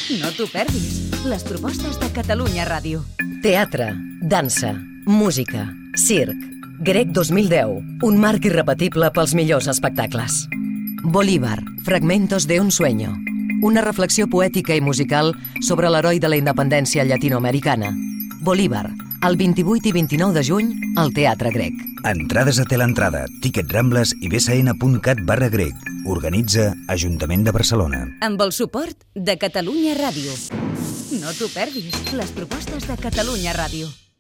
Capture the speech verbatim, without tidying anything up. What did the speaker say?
No t'ho perdis. Les propostes de Catalunya Ràdio. Teatre, dansa, música, circ. Grec dos mil deu, un marc irrepetible pels millors espectacles. Bolívar, fragmentos de un sueño. Una reflexió poètica i musical sobre l'heroi de la independència llatinoamericana. Bolívar, el vint-i-vuit i vint-i-nou de juny, al Teatre Grec. Entrades a Teleentrada, Ticket Rambles i b s n punt cat barra grec. Organitza Ajuntament de Barcelona. Amb el suport de Catalunya Ràdio. No t'ho perdis. Les propostes de Catalunya Ràdio.